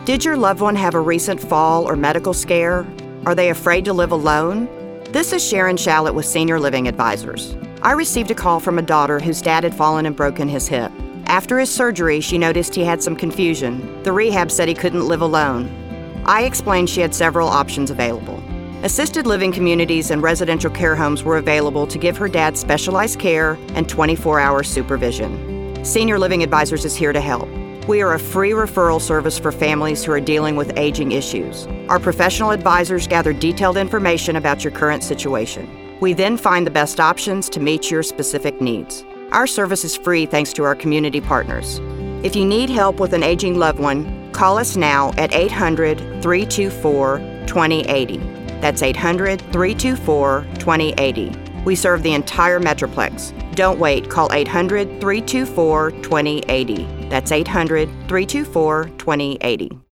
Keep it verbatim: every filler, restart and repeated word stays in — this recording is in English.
Did your loved one have a recent fall or medical scare? Are they afraid to live alone? This is Sharon Shallett with Senior Living Advisors. I received a call from a daughter whose dad had fallen and broken his hip. After his surgery, she noticed he had some confusion. The rehab said he couldn't live alone. I explained she had several options available. Assisted living communities and residential care homes were available to give her dad specialized care and twenty-four hour supervision. Senior Living Advisors is here to help. We are a free referral service for families who are dealing with aging issues. Our professional advisors gather detailed information about your current situation. We then find the best options to meet your specific needs. Our service is free thanks to our community partners. If you need help with an aging loved one, call us now at eight hundred, three two four, two zero eight zero. That's eight hundred, three two four, two zero eight zero. We serve the entire Metroplex. Don't wait. Call eight hundred, three two four, two zero eight zero. That's eight hundred, three two four, two zero eight zero.